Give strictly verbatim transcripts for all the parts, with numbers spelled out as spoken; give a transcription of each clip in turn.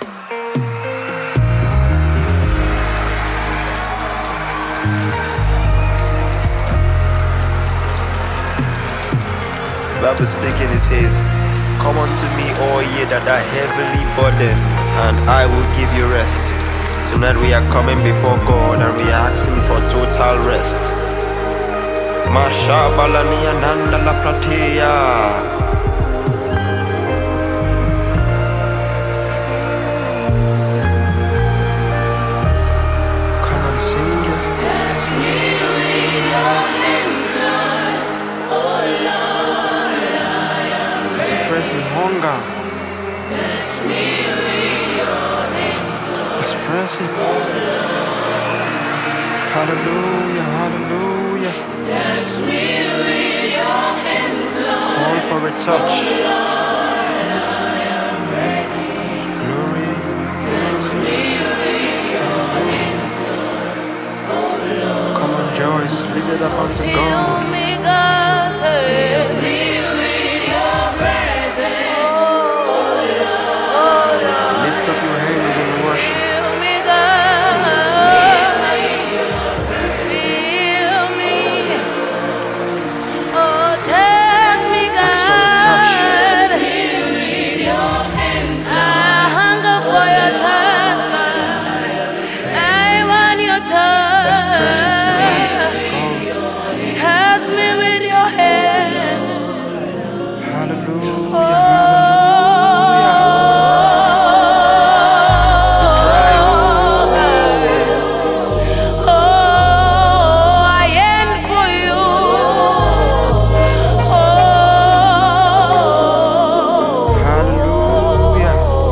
Bible speaking, it says, "Come unto me, all ye that are heavily burdened, and I will give you rest." Tonight we are coming before God and we are asking for total rest. Masha balania nanda la pratia. Come and sing it. Touch me with your hands, Lord. Oh Lord, I am ready. Expressing hunger. Touch me with your hands, Lord. Expressing. Oh Lord. Hallelujah, hallelujah. Touch me with your hands, Lord. Call for a touch. Oh Lord, I am ready. Glory. Touch me with your hands, Lord. Oh Lord. Come on, Joyce, lift it up unto Fill God. me, God, fill me with your presence. Oh Lord, oh Lord. Lift up your hands and worship. Fill me, God. Fill me. Oh, touch me, God. Ask for a touch. Touch me with your hands. I hunger for your touch, God. I want your touch. Express it tonight to God. Touch me with your hands. Hallelujah, Oh, hallelujah. oh, I yearn for you. Oh, Hallelujah.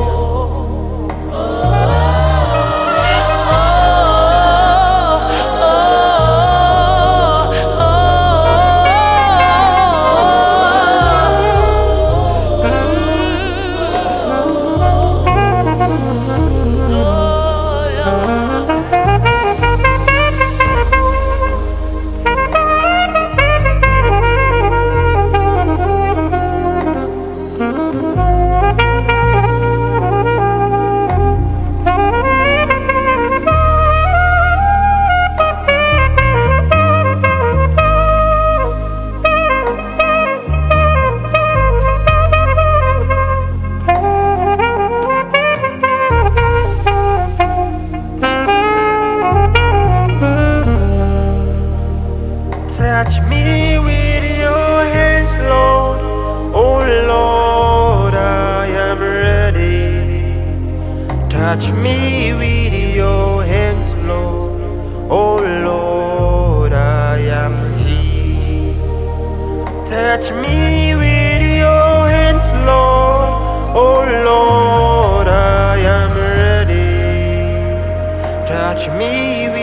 Touch me with your hands, Lord. Oh Lord, I am ready. Touch me with your hands, Lord. Oh Lord, I am here. Touch me with your hands, Lord. Oh Lord, I am ready. Touch me